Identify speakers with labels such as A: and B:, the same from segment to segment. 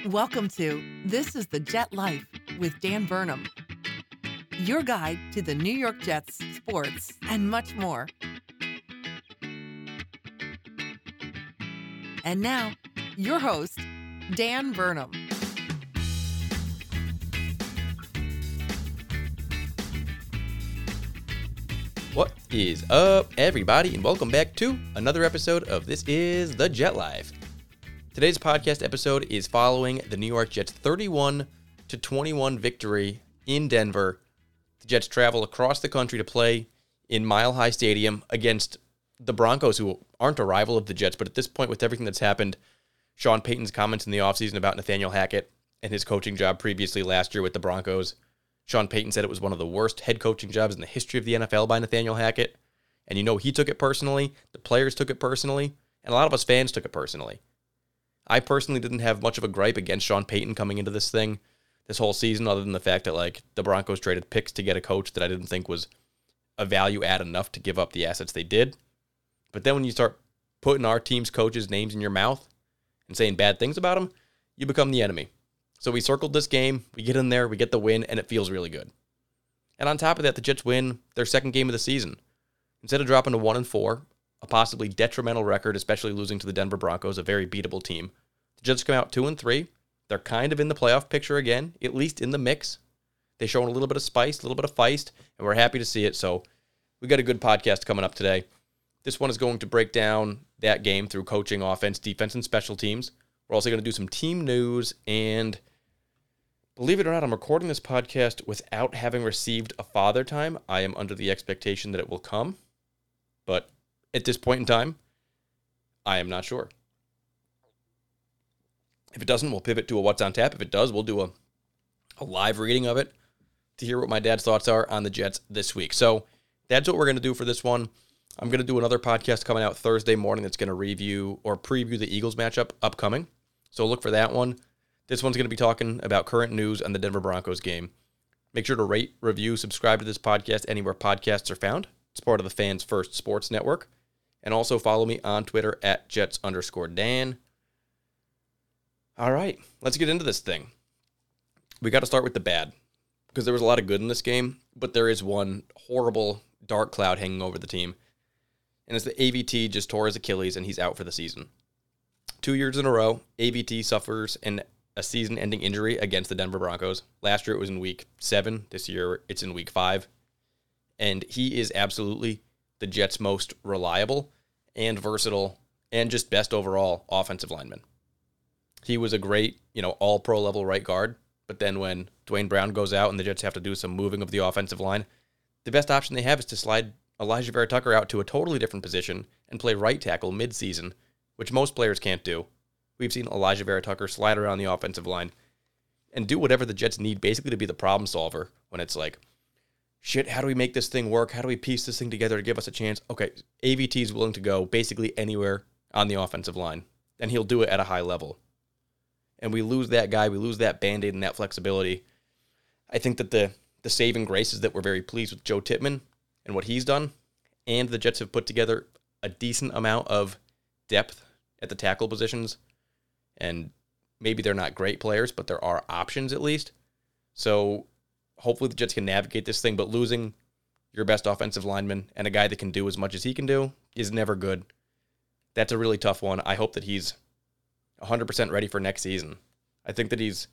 A: Welcome to This is the Jet Life with Dan Burnham, your guide to the New York Jets, sports, and much more. And now, your host, Dan Burnham.
B: What is up, everybody, and welcome back to another episode of This is the Jet Life. Today's podcast episode is following the New York Jets' 31-21 victory in Denver. The Jets travel across the country to play in Mile High Stadium against the Broncos, who aren't a rival of the Jets, but at this point, with everything that's happened, Sean Payton's comments in the offseason about Nathaniel Hackett and his coaching job previously last year with the Broncos, Sean Payton said it was one of the worst head coaching jobs in the history of the NFL by Nathaniel Hackett. And you know, he took it personally, the players took it personally, and a lot of us fans took it personally. I personally didn't have much of a gripe against Sean Payton coming into this whole season, other than the fact that, the Broncos traded picks to get a coach that I didn't think was a value add enough to give up the assets they did. But then when you start putting our team's coaches' names in your mouth and saying bad things about them, you become the enemy. So we circled this game, we get in there, we get the win, and it feels really good. And on top of that, the Jets win their second game of the season. Instead of dropping to 1-4, a possibly detrimental record, especially losing to the Denver Broncos, a very beatable team, the Jets come out 2-3. They're kind of in the playoff picture again, at least in the mix. They're showing a little bit of spice, a little bit of feist, and we're happy to see it. So we got a good podcast coming up today. This one is going to break down that game through coaching, offense, defense, and special teams. We're also going to do some team news, and believe it or not, I'm recording this podcast without having received a Father Time. I am under the expectation that it will come, but at this point in time, I am not sure. If it doesn't, we'll pivot to a What's on Tap. If it does, we'll do a live reading of it to hear what my dad's thoughts are on the Jets this week. So that's what we're going to do for this one. I'm going to do another podcast coming out Thursday morning that's going to review or preview the Eagles matchup upcoming. So look for that one. This one's going to be talking about current news on the Denver Broncos game. Make sure to rate, review, subscribe to this podcast anywhere podcasts are found. It's part of the Fans First Sports Network. And also follow me on Twitter at Jets_Dan. All right, let's get into this thing. We got to start with the bad, because there was a lot of good in this game, but there is one horrible dark cloud hanging over the team. And it's the AVT just tore his Achilles, and he's out for the season. 2 years in a row, AVT suffers a season-ending injury against the Denver Broncos. Last year it was in week 7. This year it's in week 5. And he is absolutely the Jets' most reliable and versatile and just best overall offensive lineman. He was a great, all-pro level right guard. But then when Dwayne Brown goes out and the Jets have to do some moving of the offensive line, the best option they have is to slide Elijah Vera Tucker out to a totally different position and play right tackle mid-season, which most players can't do. We've seen Elijah Vera Tucker slide around the offensive line and do whatever the Jets need basically to be the problem solver when it's like, shit, how do we make this thing work? How do we piece this thing together to give us a chance? Okay, AVT is willing to go basically anywhere on the offensive line, and he'll do it at a high level. And we lose that guy, we lose that Band-Aid and that flexibility. I think that the saving grace is that we're very pleased with Joe Tippmann and what he's done, and the Jets have put together a decent amount of depth at the tackle positions. And maybe they're not great players, but there are options at least. So hopefully the Jets can navigate this thing, but losing your best offensive lineman and a guy that can do as much as he can do is never good. That's a really tough one. I hope that he's 100% ready for next season. I think that he's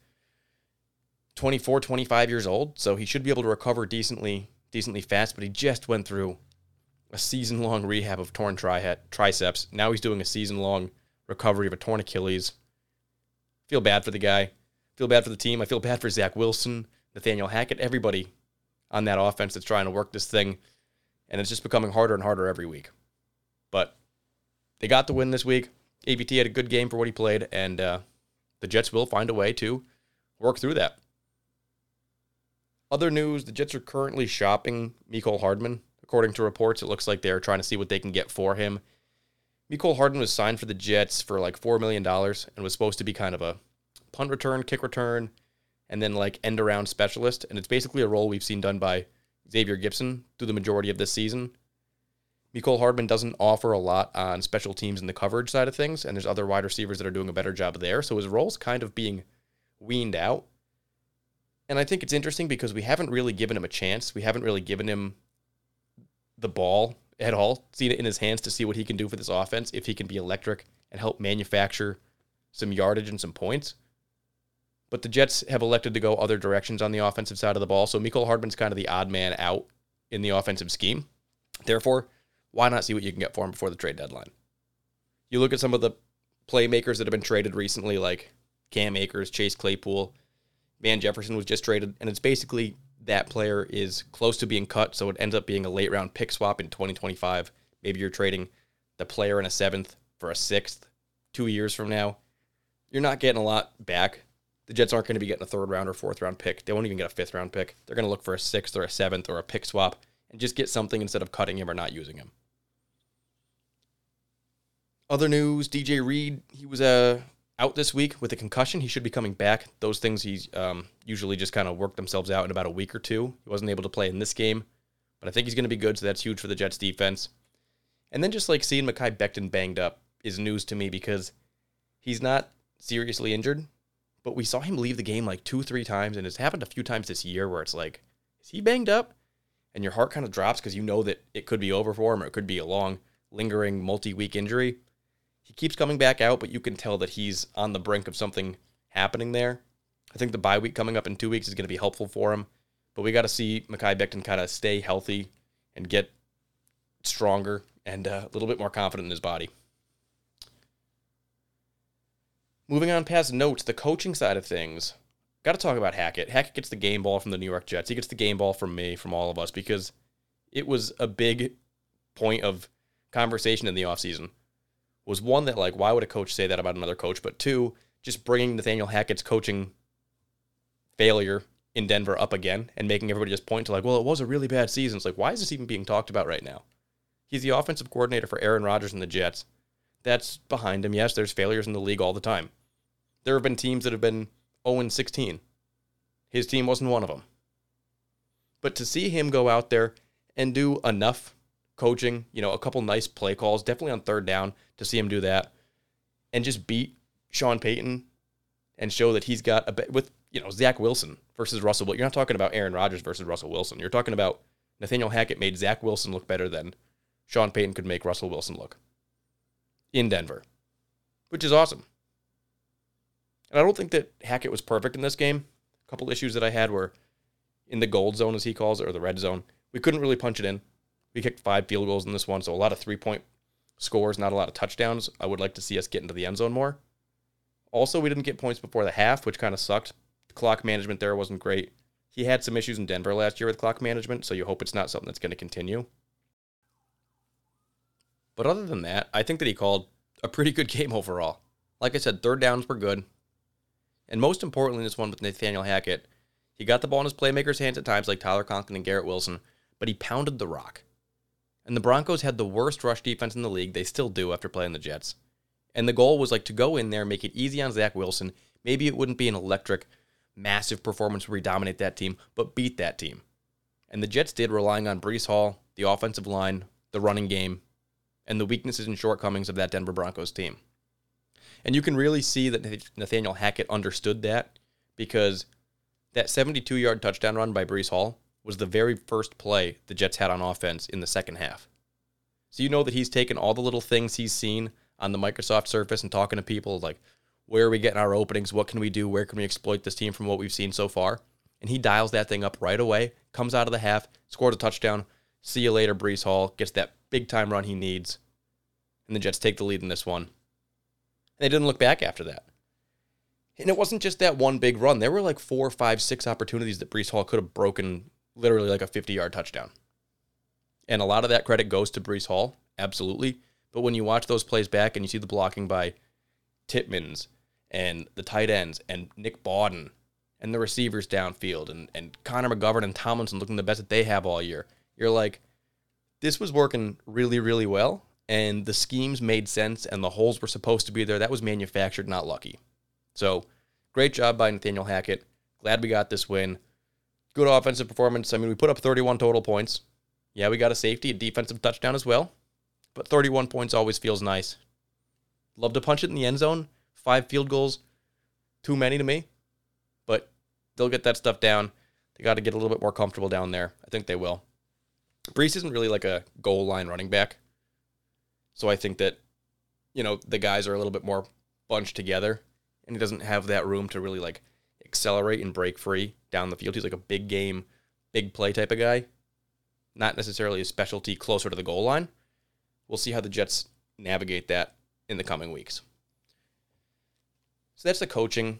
B: 24, 25 years old, so he should be able to recover decently fast, but he just went through a season-long rehab of torn triceps. Now he's doing a season-long recovery of a torn Achilles. Feel bad for the guy. Feel bad for the team. I feel bad for Zach Wilson, Nathaniel Hackett, everybody on that offense that's trying to work this thing, and it's just becoming harder and harder every week. But they got the win this week. AVT had a good game for what he played, and the Jets will find a way to work through that. Other news, the Jets are currently shopping Mecole Hardman. According to reports, it looks like they're trying to see what they can get for him. Mecole Hardman was signed for the Jets for $4 million and was supposed to be kind of a punt return, kick return, and then end-around specialist. And it's basically a role we've seen done by Xavier Gipson through the majority of this season. Mecole Hardman doesn't offer a lot on special teams and the coverage side of things, and there's other wide receivers that are doing a better job there. So his role's kind of being weaned out. And I think it's interesting because we haven't really given him a chance. We haven't really given him the ball at all, seen it in his hands to see what he can do for this offense, if he can be electric and help manufacture some yardage and some points. But the Jets have elected to go other directions on the offensive side of the ball, so Mecole Hardman's kind of the odd man out in the offensive scheme. Therefore, why not see what you can get for him before the trade deadline? You look at some of the playmakers that have been traded recently, like Cam Akers, Chase Claypool, Van Jefferson was just traded, and it's basically that player is close to being cut, so it ends up being a late-round pick swap in 2025. Maybe you're trading the player in a 7th for a 6th 2 years from now. You're not getting a lot back. The Jets aren't going to be getting a 3rd-round or 4th-round pick. They won't even get a 5th-round pick. They're going to look for a 6th or a 7th or a pick swap and just get something instead of cutting him or not using him. Other news, DJ Reed, he was out this week with a concussion. He should be coming back. Those things he's usually just kind of work themselves out in about a week or two. He wasn't able to play in this game, but I think he's going to be good, so that's huge for the Jets defense. And then just like seeing Mekhi Becton banged up is news to me because he's not seriously injured, but we saw him leave the game like 2-3 times, and it's happened a few times this year where it's like, is he banged up? And your heart kind of drops because you know that it could be over for him or it could be a long, lingering, multi-week injury. He keeps coming back out, but you can tell that he's on the brink of something happening there. I think the bye week coming up in 2 weeks is going to be helpful for him, but we got to see Mekhi Becton kind of stay healthy and get stronger and a little bit more confident in his body. Moving on past notes, the coaching side of things. Got to talk about Hackett. Hackett gets the game ball from the New York Jets. He gets the game ball from me, from all of us, because it was a big point of conversation in the offseason. Was one that, like, why would a coach say that about another coach? But two, just bringing Nathaniel Hackett's coaching failure in Denver up again and making everybody just point to, like, well, it was a really bad season. It's like, why is this even being talked about right now? He's the offensive coordinator for Aaron Rodgers and the Jets. That's behind him. Yes, there's failures in the league all the time. There have been teams that have been 0-16. His team wasn't one of them. But to see him go out there and do enough coaching, a couple nice play calls, definitely on 3rd down, to see him do that, and just beat Sean Payton and show that he's got with Zach Wilson versus Russell Wilson. You're not talking about Aaron Rodgers versus Russell Wilson. You're talking about Nathaniel Hackett made Zach Wilson look better than Sean Payton could make Russell Wilson look in Denver, which is awesome. And I don't think that Hackett was perfect in this game. A couple issues that I had were in the gold zone, as he calls it, or the red zone. We couldn't really punch it in. We kicked 5 field goals in this one, so a lot of 3-point scores, not a lot of touchdowns. I would like to see us get into the end zone more. Also, we didn't get points before the half, which kind of sucked. The clock management there wasn't great. He had some issues in Denver last year with clock management, so you hope it's not something that's going to continue. But other than that, I think that he called a pretty good game overall. Like I said, 3rd downs were good. And most importantly in this one with Nathaniel Hackett, he got the ball in his playmakers' hands at times like Tyler Conklin and Garrett Wilson, but he pounded the rock. And the Broncos had the worst rush defense in the league. They still do after playing the Jets. And the goal was to go in there, make it easy on Zach Wilson. Maybe it wouldn't be an electric, massive performance where we dominate that team, but beat that team. And the Jets did, relying on Breece Hall, the offensive line, the running game, and the weaknesses and shortcomings of that Denver Broncos team. And you can really see that Nathaniel Hackett understood that, because that 72-yard touchdown run by Breece Hall was the very first play the Jets had on offense in the second half. So you know that he's taken all the little things he's seen on the Microsoft Surface and talking to people like, where are we getting our openings? What can we do? Where can we exploit this team from what we've seen so far? And he dials that thing up right away, comes out of the half, scores a touchdown. See you later, Breece Hall. Gets that big-time run he needs. And the Jets take the lead in this one. And they didn't look back after that. And it wasn't just that one big run. There were like 4, 5, 6 opportunities that Breece Hall could have broken literally like a 50-yard touchdown. And a lot of that credit goes to Breece Hall, absolutely. But when you watch those plays back and you see the blocking by Tippmanns and the tight ends and Nick Bawden and the receivers downfield and Connor McGovern and Tomlinson looking the best that they have all year, you're like, this was working really, really well. And the schemes made sense and the holes were supposed to be there. That was manufactured, not lucky. So, great job by Nathaniel Hackett. Glad we got this win. Good offensive performance. I mean, we put up 31 total points. Yeah, we got a safety, a defensive touchdown as well. But 31 points always feels nice. Love to punch it in the end zone. 5 field goals, too many to me. they'll get that stuff down. They got to get a little bit more comfortable down there. I think they will. Breece isn't really like a goal line running back. So I think that, the guys are a little bit more bunched together, and he doesn't have that room to really like accelerate and break free down the field. He's like a big game, big play type of guy. Not necessarily a specialty closer to the goal line. We'll see how the Jets navigate that in the coming weeks. So that's the coaching,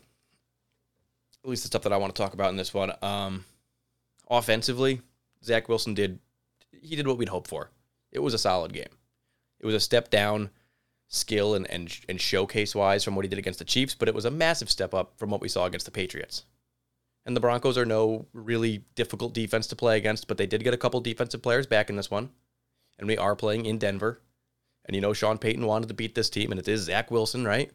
B: at least the stuff that I want to talk about in this one. Offensively, Zach Wilson did what we'd hoped for. It was a solid game. It was a step down skill and showcase-wise from what he did against the Chiefs, but it was a massive step up from what we saw against the Patriots. And the Broncos are no really difficult defense to play against, but they did get a couple defensive players back in this one. And we are playing in Denver. And Sean Payton wanted to beat this team, and it is Zach Wilson, right?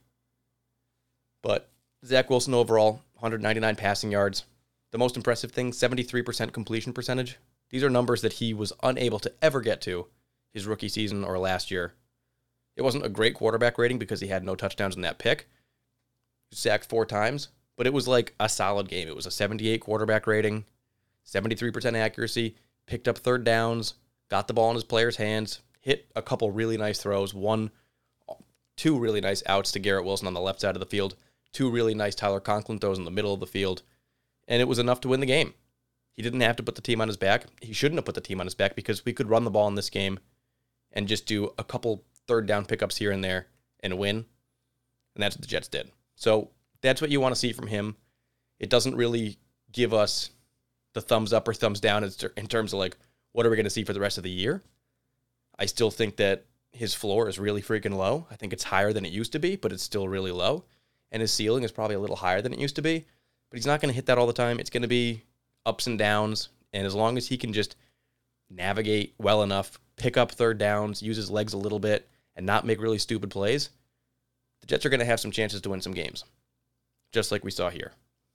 B: But Zach Wilson overall, 199 passing yards. The most impressive thing, 73% completion percentage. These are numbers that he was unable to ever get to his rookie season or last year. It wasn't a great quarterback rating because he had no touchdowns in that pick. He sacked 4 times, but it was like a solid game. It was a 78 quarterback rating, 73% accuracy, picked up third downs, got the ball in his players' hands, hit a couple really nice throws, 2 really nice outs to Garrett Wilson on the left side of the field, 2 really nice Tyler Conklin throws in the middle of the field, and it was enough to win the game. He didn't have to put the team on his back. He shouldn't have put the team on his back because we could run the ball in this game and just do a couple third down pickups here and there and win. And that's what the Jets did. So that's what you want to see from him. It doesn't really give us the thumbs up or thumbs down in terms of like, what are we going to see for the rest of the year? I still think that his floor is really freaking low. I think it's higher than it used to be, but it's still really low. And his ceiling is probably a little higher than it used to be. But he's not going to hit that all the time. It's going to be ups and downs. And as long as he can just navigate well enough, pick up third downs, use his legs a little bit, and not make really stupid plays, the Jets are going to have some chances to win some games, just like we saw here.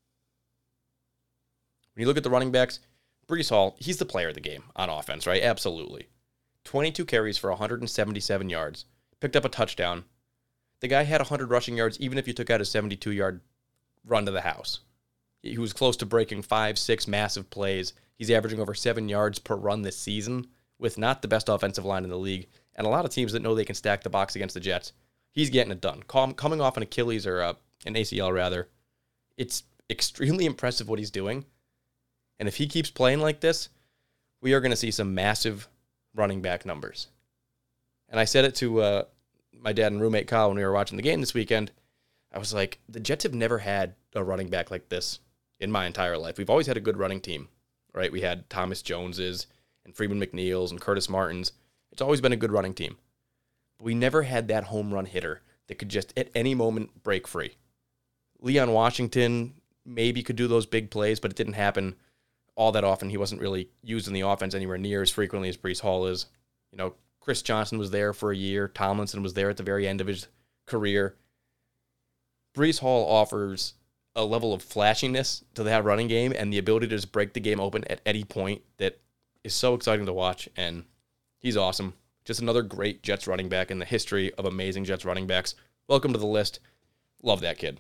B: When you look at the running backs, Breece Hall, he's the player of the game on offense, right? Absolutely. 22 carries for 177 yards, picked up a touchdown. The guy had 100 rushing yards, even if you took out a 72-yard run to the house. He was close to breaking 5-6 massive plays. He's averaging over 7 yards per run this season with not the best offensive line in the league. And a lot of teams that know they can stack the box against the Jets, he's getting it done. Coming off an Achilles or an ACL, rather, it's extremely impressive what he's doing. And if he keeps playing like this, we are going to see some massive running back numbers. And I said it to my dad and roommate Kyle when we were watching the game this weekend. I was like, the Jets have never had a running back like this in my entire life. We've always had a good running team, right? We had Thomas Joneses and Freeman McNeils and Curtis Martins. It's always been a good running team. But we never had that home run hitter that could just at any moment break free. Leon Washington maybe could do those big plays, but it didn't happen all that often. He wasn't really used in the offense anywhere near as frequently as Breece Hall is. Chris Johnson was there for a year. Tomlinson was there at the very end of his career. Breece Hall offers a level of flashiness to that running game and the ability to just break the game open at any point that is so exciting to watch, and he's awesome. Just another great Jets running back in the history of amazing Jets running backs. Welcome to the list. Love that kid.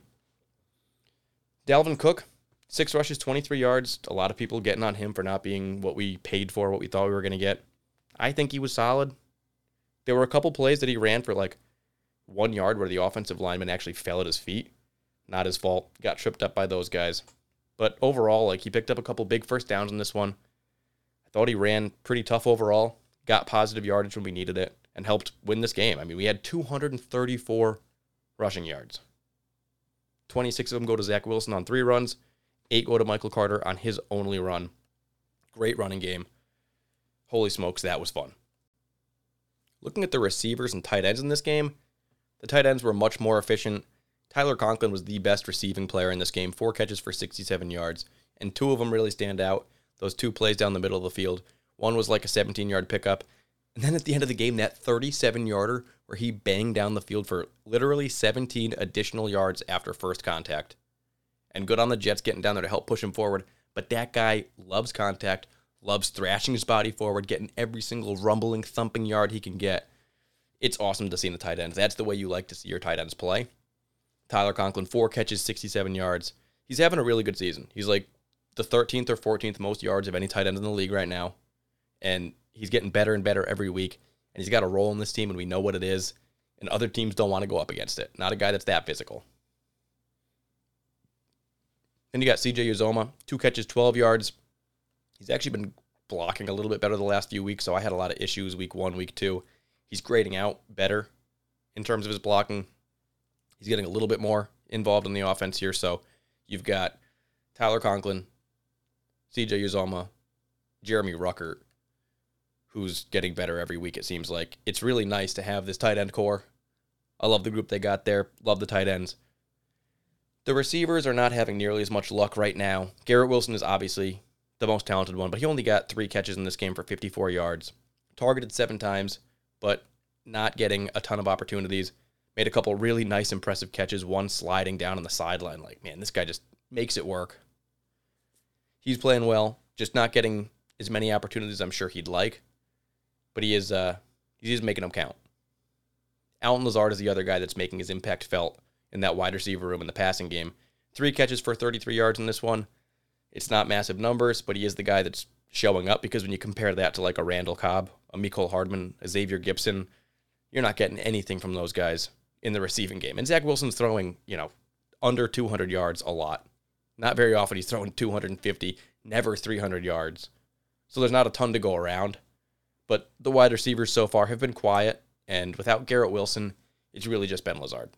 B: Dalvin Cook, 6 rushes, 23 yards. A lot of people getting on him for not being what we paid for, what we thought we were going to get. I think he was solid. There were a couple plays that he ran for like 1 yard where the offensive lineman actually fell at his feet. Not his fault. Got tripped up by those guys. But overall, he picked up a couple big first downs in this one. I thought he ran pretty tough overall. Got positive yardage when we needed it and helped win this game. I mean, we had 234 rushing yards. 26 of them go to Zach Wilson on 3 runs. 8 go to Michael Carter on his only run. Great running game. Holy smokes, that was fun. Looking at the receivers and tight ends in this game, the tight ends were much more efficient. Tyler Conklin was the best receiving player in this game, 4 catches for 67 yards, and 2 of them really stand out. Those 2 plays down the middle of the field. One was like a 17-yard pickup, and then at the end of the game, that 37-yarder where he banged down the field for literally 17 additional yards after first contact. And good on the Jets getting down there to help push him forward, but that guy loves contact, loves thrashing his body forward, getting every single rumbling, thumping yard he can get. It's awesome to see in the tight ends. That's the way you like to see your tight ends play. Tyler Conklin, 4 catches, 67 yards. He's having a really good season. He's like the 13th or 14th most yards of any tight end in the league right now. And he's getting better and better every week. And he's got a role in this team, and we know what it is. And other teams don't want to go up against it. Not a guy that's that physical. Then you got CJ Uzomah, 2 catches, 12 yards. He's actually been blocking a little bit better the last few weeks, so I had a lot of issues week 1, week 2. He's grading out better in terms of his blocking. He's getting a little bit more involved in the offense here, so you've got Tyler Conklin, CJ Uzomah, Jeremy Ruckert, who's getting better every week, it seems like. It's really nice to have this tight end core. I love the group they got there. Love the tight ends. The receivers are not having nearly as much luck right now. Garrett Wilson is obviously the most talented one, but he only got 3 catches in this game for 54 yards. Targeted 7 times, but not getting a ton of opportunities. Made a couple really nice, impressive catches, one sliding down on the sideline. Like, man, this guy just makes it work. He's playing well, just not getting as many opportunities I'm sure he'd like, but he's making them count. Alton Lazard is the other guy that's making his impact felt in that wide receiver room in the passing game. 3 catches for 33 yards in this one. It's not massive numbers, but he is the guy that's showing up, because when you compare that to like a Randall Cobb, a Mecole Hardman, a Xavier Gibson, you're not getting anything from those guys in the receiving game. And Zach Wilson's throwing, under 200 yards a lot. Not very often he's throwing 250, never 300 yards. So there's not a ton to go around. But the wide receivers so far have been quiet, and without Garrett Wilson, it's really just been Lazard.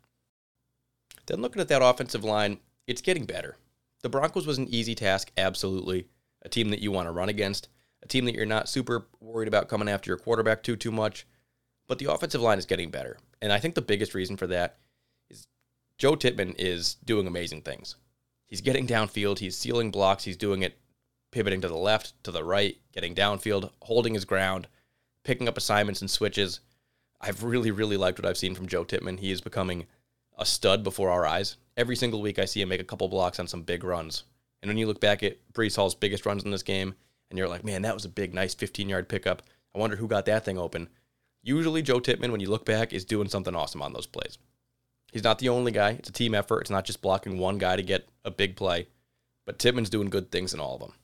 B: Then looking at that offensive line, it's getting better. The Broncos was an easy task, absolutely. A team that you want to run against, a team that you're not super worried about coming after your quarterback too much. But the offensive line is getting better. And I think the biggest reason for that is Joe Tippmann is doing amazing things. He's getting downfield, he's sealing blocks, he's doing it pivoting to the left, to the right, getting downfield, holding his ground, picking up assignments and switches. I've really, really liked what I've seen from Joe Tippmann. He is becoming a stud before our eyes. Every single week I see him make a couple blocks on some big runs. And when you look back at Breece Hall's biggest runs in this game, and you're like, man, that was a big, nice 15-yard pickup. I wonder who got that thing open. Usually Joe Tippmann, when you look back, is doing something awesome on those plays. He's not the only guy. It's a team effort. It's not just blocking one guy to get a big play. But Tippmann's doing good things in all of them.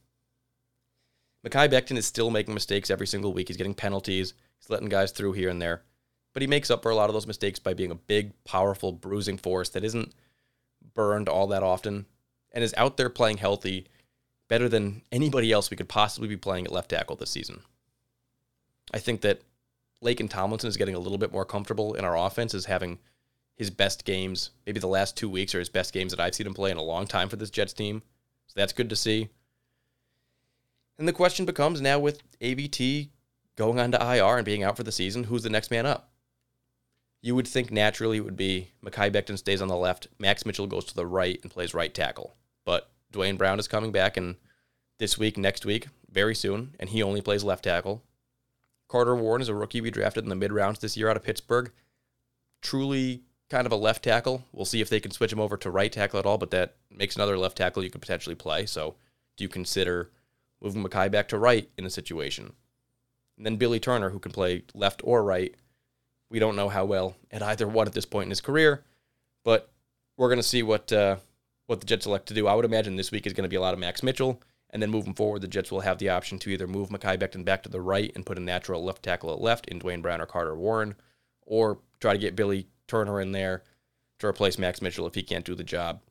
B: Mekhi Becton is still making mistakes every single week. He's getting penalties. He's letting guys through here and there. But he makes up for a lot of those mistakes by being a big, powerful, bruising force that isn't burned all that often and is out there playing healthy better than anybody else we could possibly be playing at left tackle this season. I think that Laken Tomlinson is getting a little bit more comfortable in our offense, is having his best games. Maybe the last 2 weeks are his best games that I've seen him play in a long time for this Jets team. So that's good to see. And the question becomes now, with AVT going on to IR and being out for the season, who's the next man up? You would think naturally it would be Mekhi Becton stays on the left, Max Mitchell goes to the right and plays right tackle. But Dwayne Brown is coming back in this week, next week, very soon, and he only plays left tackle. Carter Warren is a rookie we drafted in the mid-rounds this year out of Pittsburgh. Truly kind of a left tackle. We'll see if they can switch him over to right tackle at all, but that makes another left tackle you could potentially play. So do you consider moving Mekhi back to right in a situation? And then Billy Turner, who can play left or right. We don't know how well at either one at this point in his career, but we're going to see what the Jets elect to do. I would imagine this week is going to be a lot of Max Mitchell, and then moving forward, the Jets will have the option to either move Mekhi Becton back to the right and put a natural left tackle at left in Dwayne Brown or Carter Warren, or try to get Billy Turner in there to replace Max Mitchell if he can't do the job.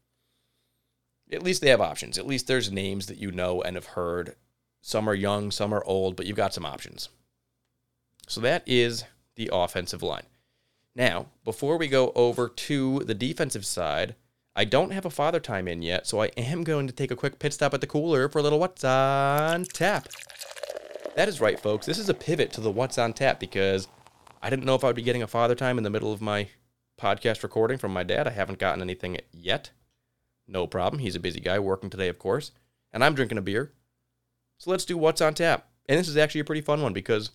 B: At least they have options. At least there's names that you know and have heard. Some are young, some are old, but you've got some options. So that is the offensive line. Now, before we go over to the defensive side, I don't have a Father Time in yet, so I am going to take a quick pit stop at the cooler for a little What's on Tap. That is right, folks. This is a pivot to the What's on Tap because I didn't know if I would be getting a Father Time in the middle of my podcast recording from my dad. I haven't gotten anything yet. No problem. He's a busy guy working today, of course, and I'm drinking a beer. So let's do What's on Tap. And this is actually a pretty fun one because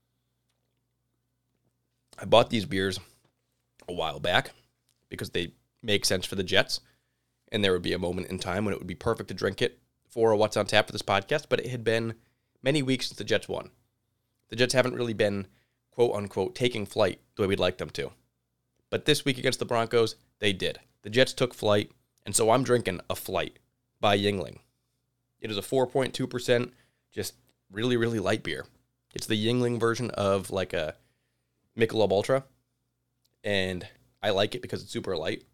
B: I bought these beers a while back because they make sense for the Jets, and there would be a moment in time when it would be perfect to drink it for a What's on Tap for this podcast, but it had been many weeks since the Jets won. The Jets haven't really been, quote-unquote, taking flight the way we'd like them to. But this week against the Broncos, they did. The Jets took flight, and so I'm drinking A Flight by Yuengling. It is a 4.2%, just really, really light beer. It's the Yuengling version of like a Michelob Ultra, and I like it because it's super light.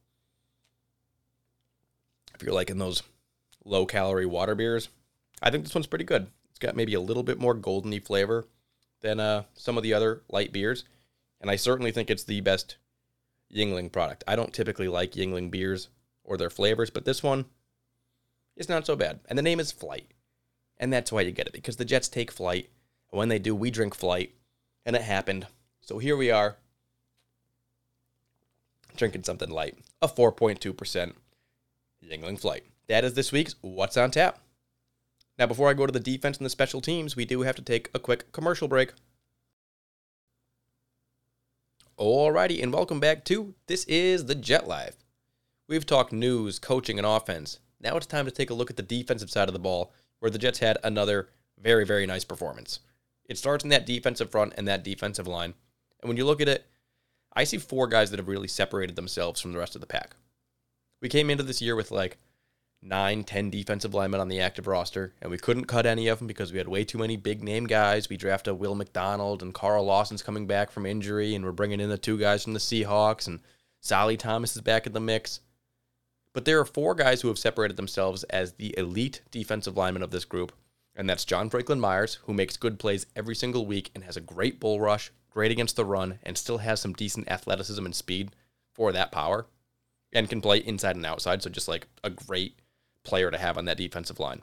B: If you're liking those low-calorie water beers, I think this one's pretty good. It's got maybe a little bit more goldeny flavor than some of the other light beers, and I certainly think it's the best Yuengling product. I don't typically like Yuengling beers or their flavors, but this one is not so bad. And the name is Flight, and that's why you get it, because the Jets take flight, and when they do, we drink Flight, and it happened. So here we are, drinking something light, a 4.2% Yuengling Flight. That is this week's What's on Tap. Now, before I go to the defense and the special teams, we do have to take a quick commercial break. Alrighty, and welcome back to This is the Jet Life. We've talked news, coaching, and offense. Now it's time to take a look at the defensive side of the ball, where the Jets had another very, very nice performance. It starts in that defensive front and that defensive line. And when you look at it, I see four guys that have really separated themselves from the rest of the pack. We came into this year with like 9, 10 defensive linemen on the active roster, and we couldn't cut any of them because we had way too many big-name guys. We drafted Will McDonald, and Carl Lawson's coming back from injury, and we're bringing in the two guys from the Seahawks, and Solly Thomas is back in the mix. But there are four guys who have separated themselves as the elite defensive linemen of this group, and that's John Franklin Myers, who makes good plays every single week and has a great bull rush, great against the run, and still has some decent athleticism and speed for that power, and can play inside and outside, so just like a great player to have on that defensive line.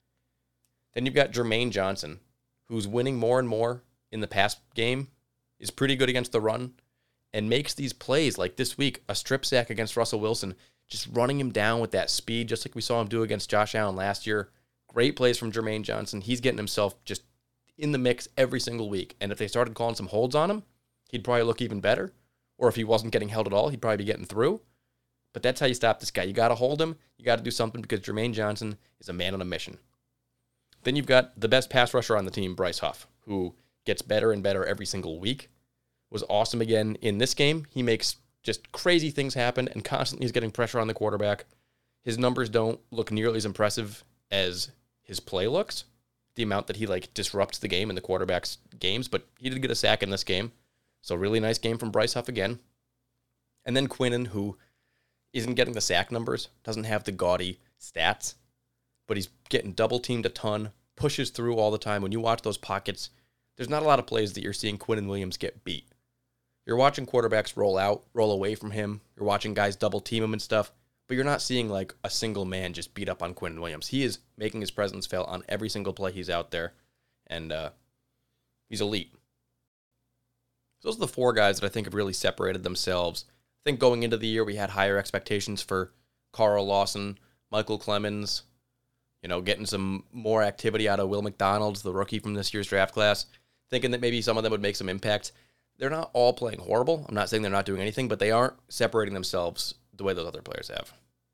B: Then you've got Jermaine Johnson, who's winning more and more in the pass game, is pretty good against the run, and makes these plays like this week, a strip sack against Russell Wilson, just running him down with that speed, just like we saw him do against Josh Allen last year. Great plays from Jermaine Johnson. He's getting himself just in the mix every single week, and if they started calling some holds on him, he'd probably look even better, or if he wasn't getting held at all, he'd probably be getting through. But that's how you stop this guy. You got to hold him. You got to do something because Jermaine Johnson is a man on a mission. Then you've got the best pass rusher on the team, Bryce Huff, who gets better and better every single week. Was awesome again in this game. He makes just crazy things happen and constantly is getting pressure on the quarterback. His numbers don't look nearly as impressive as his play looks, the amount that he disrupts the game in the quarterback's games, but he did get a sack in this game. So really nice game from Bryce Huff again. And then Quinnen, who isn't getting the sack numbers, doesn't have the gaudy stats, but he's getting double-teamed a ton, pushes through all the time. When you watch those pockets, there's not a lot of plays that you're seeing Quinnen Williams get beat. You're watching quarterbacks roll out, roll away from him. You're watching guys double-team him and stuff, but you're not seeing a single man just beat up on Quinnen Williams. He is making his presence felt on every single play he's out there, and he's elite. So those are the four guys that I think have really separated themselves. I think going into the year, we had higher expectations for Carl Lawson, Michael Clemens, getting some more activity out of Will McDonald, the rookie from this year's draft class, thinking that maybe some of them would make some impact. They're not all playing horrible. I'm not saying they're not doing anything, but they aren't separating themselves the way those other players have.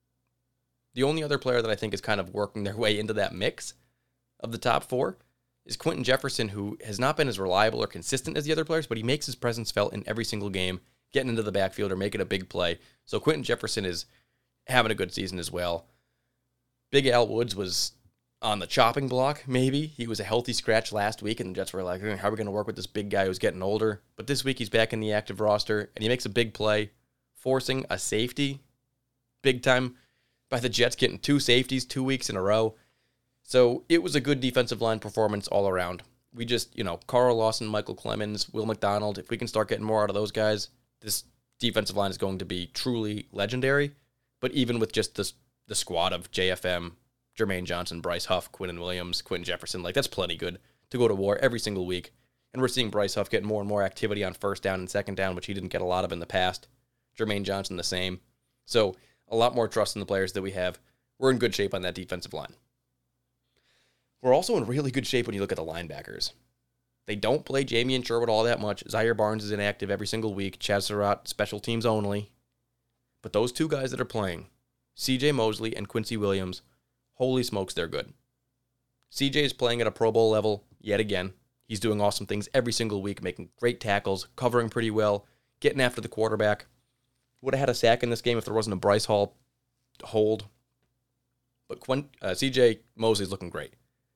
B: The only other player that I think is kind of working their way into that mix of the top four is Quentin Jefferson, who has not been as reliable or consistent as the other players, but he makes his presence felt in every single game, getting into the backfield or making a big play. So Quentin Jefferson is having a good season as well. Big Al Woods was on the chopping block, maybe. He was a healthy scratch last week, and the Jets were like, how are we going to work with this big guy who's getting older? But this week he's back in the active roster, and he makes a big play, forcing a safety big time by the Jets, getting 2 safeties 2 weeks in a row. So it was a good defensive line performance all around. We just, Carl Lawson, Michael Clemens, Will McDonald, if we can start getting more out of those guys, this defensive line is going to be truly legendary. But even with just the squad of JFM, Jermaine Johnson, Bryce Huff, Quinnen Williams, Quentin Jefferson, that's plenty good to go to war every single week. And we're seeing Bryce Huff get more and more activity on first down and second down, which he didn't get a lot of in the past. Jermaine Johnson the same. So a lot more trust in the players that we have. We're in good shape on that defensive line. We're also in really good shape when you look at the linebackers. They don't play Jamie and Sherwood all that much. Zaire Barnes is inactive every single week. Chaz Surratt, special teams only. But those two guys that are playing, CJ Mosley and Quincy Williams, holy smokes, they're good. CJ is playing at a Pro Bowl level yet again. He's doing awesome things every single week, making great tackles, covering pretty well, getting after the quarterback. Would have had a sack in this game if there wasn't a Bryce Hall hold. But CJ Mosley's looking great.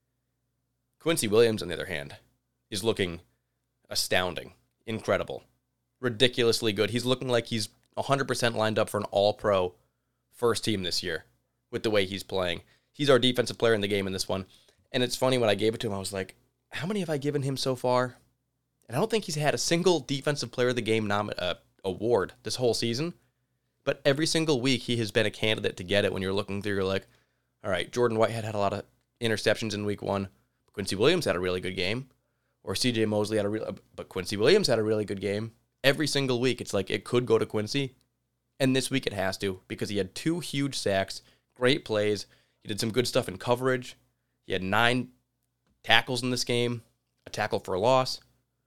B: Quincy Williams, on the other hand, is looking astounding, incredible, ridiculously good. He's looking like he's 100% lined up for an all-pro first team this year with the way he's playing. He's our defensive player in the game in this one. And it's funny, when I gave it to him, I was like, how many have I given him so far? And I don't think he's had a single defensive player of the game award this whole season. But every single week, he has been a candidate to get it. When you're looking through, you're like, all right, Jordan Whitehead had a lot of interceptions in week 1. Quincy Williams had a really good game. Or CJ Mosley but Quincy Williams had a really good game. Every single week, it's like it could go to Quincy. And this week it has to, because he had 2 huge sacks, great plays. He did some good stuff in coverage. He had 9 tackles in this game, a tackle for a loss,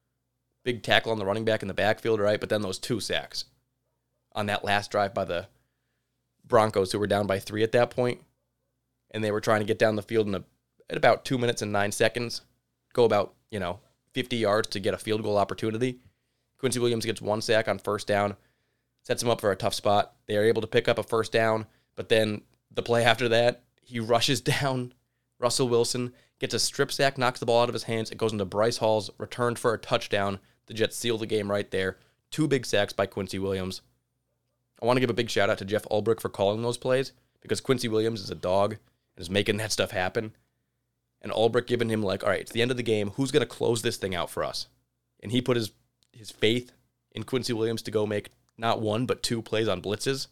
B: big tackle on the running back in the backfield, right? But then those 2 sacks on that last drive by the Broncos, who were down by 3 at that point, and they were trying to get down the field at about 2 minutes and 9 seconds, go about 50 yards to get a field goal opportunity. Quincy Williams gets 1 sack on first down, sets him up for a tough spot. They are able to pick up a first down, but then the play after that, he rushes down Russell Wilson, gets a strip sack, knocks the ball out of his hands. It goes into Bryce Hall's, returned for a touchdown. The Jets seal the game right there. 2 big sacks by Quincy Williams. I want to give a big shout out to Jeff Ulbrich for calling those plays, because Quincy Williams is a dog and is making that stuff happen. And Ulbrich giving him all right, it's the end of the game. Who's going to close this thing out for us? And he put his faith in Quincy Williams to go make not 1, but 2 plays on blitzes.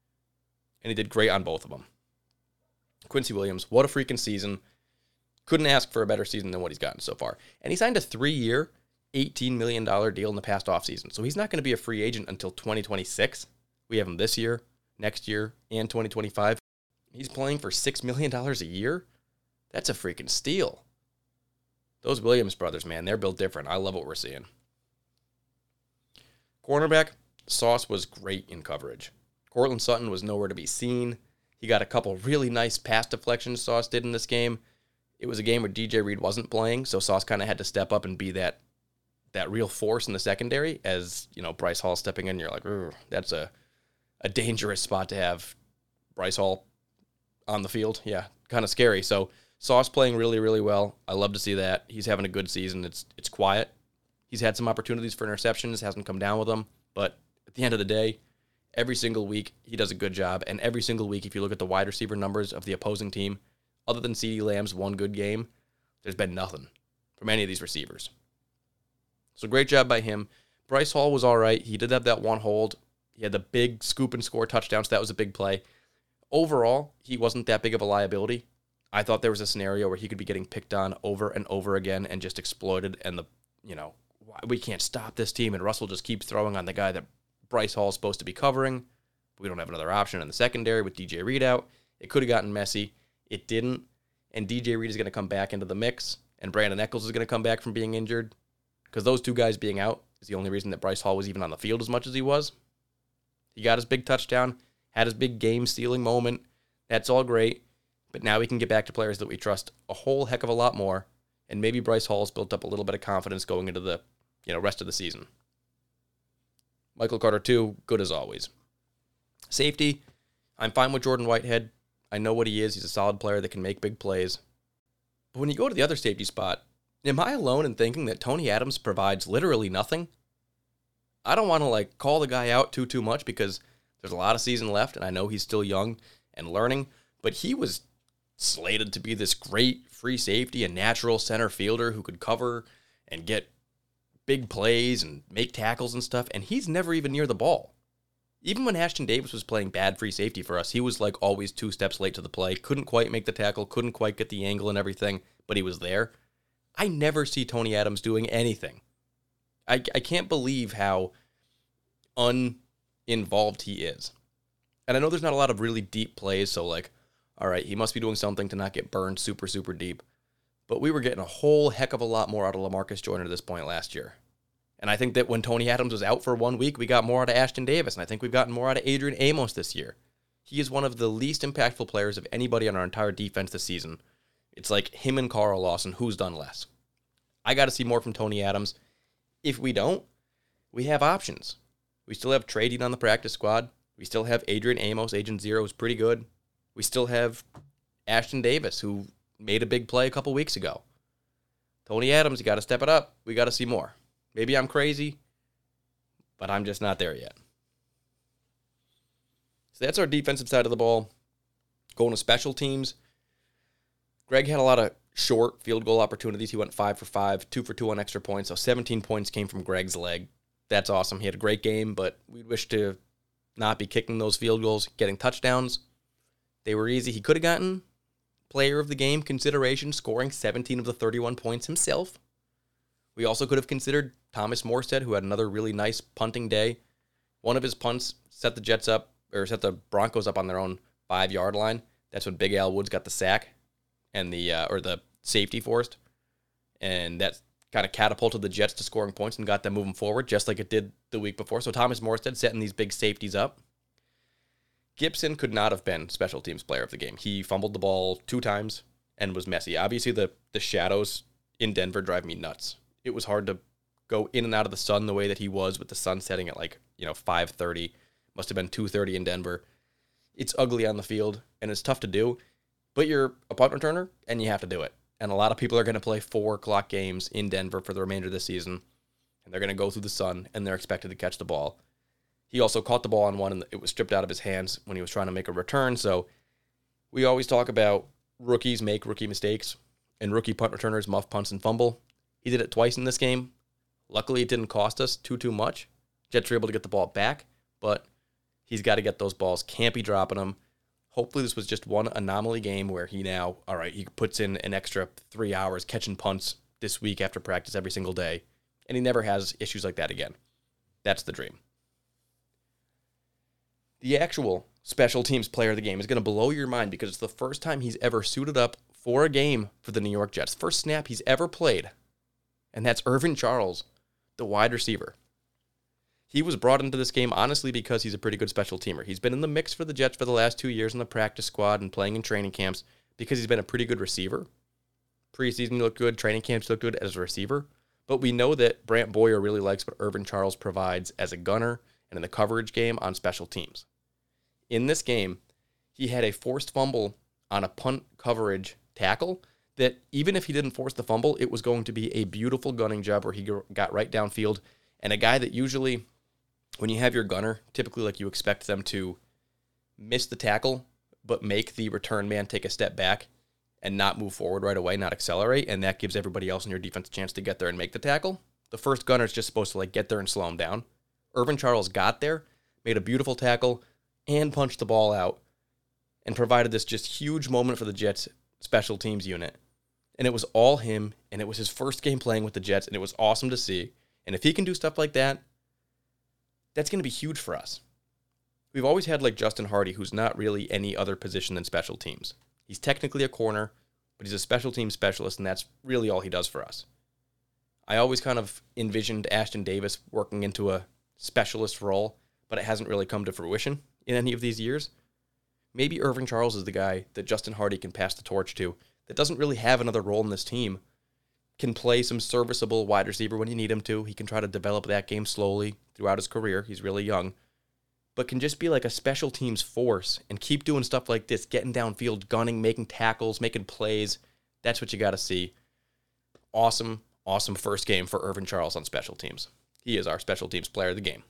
B: And he did great on both of them. Quincy Williams, what a freaking season. Couldn't ask for a better season than what he's gotten so far. And he signed a 3-year, $18 million deal in the past offseason. So he's not going to be a free agent until 2026. We have him this year, next year, and 2025. He's playing for $6 million a year? That's a freaking steal. Those Williams brothers, man, they're built different. I love what we're seeing. Cornerback, Sauce was great in coverage. Courtland Sutton was nowhere to be seen. He got a couple really nice pass deflections Sauce did in this game. It was a game where DJ Reed wasn't playing, so Sauce kind of had to step up and be that real force in the secondary, as, Bryce Hall stepping in, you're like, that's a dangerous spot to have Bryce Hall on the field. Yeah, kind of scary. So Sauce playing really, really well. I love to see that. He's having a good season. It's quiet. He's had some opportunities for interceptions, hasn't come down with them, but at the end of the day, every single week, he does a good job. And every single week, if you look at the wide receiver numbers of the opposing team, other than CeeDee Lamb's 1 good game, there's been nothing from any of these receivers. So great job by him. Bryce Hall was all right. He did have that 1 hold. He had the big scoop and score touchdown, so that was a big play. Overall, he wasn't that big of a liability. I thought there was a scenario where he could be getting picked on over and over again and just exploited, and we can't stop this team, and Russell just keeps throwing on the guy that Bryce Hall is supposed to be covering. We don't have another option in the secondary with DJ Reed out. It could have gotten messy. It didn't. And DJ Reed is going to come back into the mix, and Brandon Echols is going to come back from being injured, because those 2 guys being out is the only reason that Bryce Hall was even on the field as much as he was. He got his big touchdown, had his big game-stealing moment. That's all great. But now we can get back to players that we trust a whole heck of a lot more, and maybe Bryce Hall's built up a little bit of confidence going into the rest of the season. Michael Carter, too, good as always. Safety, I'm fine with Jordan Whitehead. I know what he is. He's a solid player that can make big plays. But when you go to the other safety spot, am I alone in thinking that Tony Adams provides literally nothing? I don't want to call the guy out too much, because there's a lot of season left, and I know he's still young and learning, but he was slated to be this great free safety and natural center fielder who could cover and get big plays and make tackles and stuff, and he's never even near the ball. Even when Ashton Davis was playing bad free safety for us, he was always 2 steps late to the play, couldn't quite make the tackle, couldn't quite get the angle and everything, but he was there. I never see Tony Adams doing anything. I can't believe how uninvolved he is. And I know there's not a lot of really deep plays, so all right, he must be doing something to not get burned super, super deep. But we were getting a whole heck of a lot more out of LaMarcus Joyner at this point last year. And I think that when Tony Adams was out for 1 week, we got more out of Ashton Davis, and I think we've gotten more out of Adrian Amos this year. He is one of the least impactful players of anybody on our entire defense this season. It's like him and Carl Lawson, who's done less. I got to see more from Tony Adams. If we don't, we have options. We still have Trey Dean on the practice squad. We still have Adrian Amos, Agent Zero, who's pretty good. We still have Ashton Davis, who made a big play a couple weeks ago. Tony Adams, you got to step it up. We got to see more. Maybe I'm crazy, but I'm just not there yet. So that's our defensive side of the ball. Going to special teams. Greg had a lot of short field goal opportunities. He went 5 for 5, 2 for 2 on extra points. So 17 points came from Greg's leg. That's awesome. He had a great game, but we wish to not be kicking those field goals, getting touchdowns. They were easy. He could have gotten player of the game consideration, scoring 17 of the 31 points himself. We also could have considered Thomas Morstead, who had another really nice punting day. One of his punts set the Broncos up on their own 5-yard line. That's when Big Al Woods got the sack and the safety forced. And that kind of catapulted the Jets to scoring points and got them moving forward, just like it did the week before. So Thomas Morstead setting these big safeties up. Gibson could not have been special teams player of the game. He fumbled the ball 2 times and was messy. Obviously, the shadows in Denver drive me nuts. It was hard to go in and out of the sun the way that he was, with the sun setting at 5:30. Must have been 2:30 in Denver. It's ugly on the field, and it's tough to do. But you're a punt returner, and you have to do it. And a lot of people are going to play 4 o'clock games in Denver for the remainder of the season, and they're going to go through the sun, and they're expected to catch the ball. He also caught the ball on one, and it was stripped out of his hands when he was trying to make a return. So we always talk about rookies make rookie mistakes, and rookie punt returners muff punts and fumble. He did it twice in this game. Luckily, it didn't cost us too much. Jets were able to get the ball back, but he's got to get those balls. Can't be dropping them. Hopefully this was just one anomaly game where he puts in an extra 3 hours catching punts this week after practice every single day, and he never has issues like that again. That's the dream. The actual special teams player of the game is going to blow your mind because it's the first time he's ever suited up for a game for the New York Jets. First snap he's ever played, and that's Irvin Charles, the wide receiver. He was brought into this game, honestly, because he's a pretty good special teamer. He's been in the mix for the Jets for the last 2 years in the practice squad and playing in training camps because he's been a pretty good receiver. Preseason, he looked good. Training camps looked good as a receiver. But we know that Brant Boyer really likes what Irvin Charles provides as a gunner and in the coverage game on special teams. In this game, he had a forced fumble on a punt coverage tackle that even if he didn't force the fumble, it was going to be a beautiful gunning job where he got right downfield. And a guy that usually, when you have your gunner, typically you expect them to miss the tackle, but make the return man take a step back and not move forward right away, not accelerate, and that gives everybody else in your defense a chance to get there and make the tackle. The first gunner is just supposed to get there and slow him down. Irvin Charles got there, made a beautiful tackle, and punched the ball out, and provided this just huge moment for the Jets special teams unit. And it was all him, and it was his first game playing with the Jets, and it was awesome to see. And if he can do stuff like that, that's going to be huge for us. We've always had Justin Hardy, who's not really any other position than special teams. He's technically a corner, but he's a special team specialist, and that's really all he does for us. I always kind of envisioned Ashton Davis working into a specialist role, but it hasn't really come to fruition in any of these years. Maybe Irvin Charles is the guy that Justin Hardy can pass the torch to that doesn't really have another role in this team, can play some serviceable wide receiver when you need him to. He can try to develop that game slowly throughout his career. He's really young. But can just be a special teams force and keep doing stuff like this, getting downfield, gunning, making tackles, making plays. That's what you got to see. Awesome, awesome first game for Irvin Charles on special teams. He is our special teams player of the game.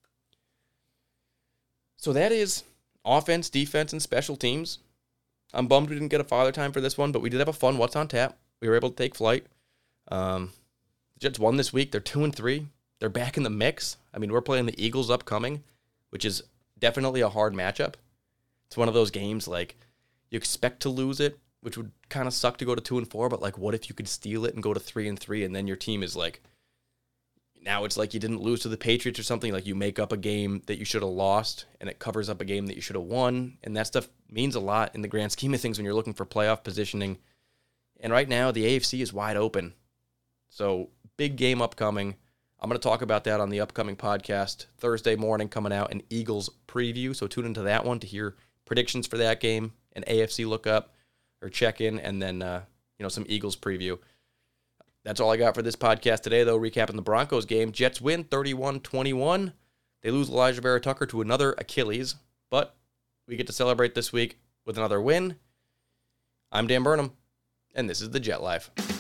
B: So that is offense, defense, and special teams. I'm bummed we didn't get a father time for this one, but we did have a fun What's on Tap. We were able to take flight. The Jets won this week. They're 2-3. They're back in the mix. I mean, we're playing the Eagles upcoming, which is definitely a hard matchup. It's one of those games you expect to lose it, which would kind of suck to go to 2-4, but what if you could steal it and go to 3-3 and then your team is now it's you didn't lose to the Patriots or something, you make up a game that you should have lost and it covers up a game that you should have won, and that stuff means a lot in the grand scheme of things when you're looking for playoff positioning. And right now the AFC is wide open. So big game upcoming. I'm going to talk about that on the upcoming podcast Thursday morning, coming out, an Eagles preview. So tune into that one to hear predictions for that game, an AFC look up or check in, and then some Eagles preview. That's all I got for this podcast today, though. Recapping the Broncos game. Jets win 31-21. They lose Elijah Vera Tucker to another Achilles, but we get to celebrate this week with another win. I'm Dan Burnham, and this is the Jet Life.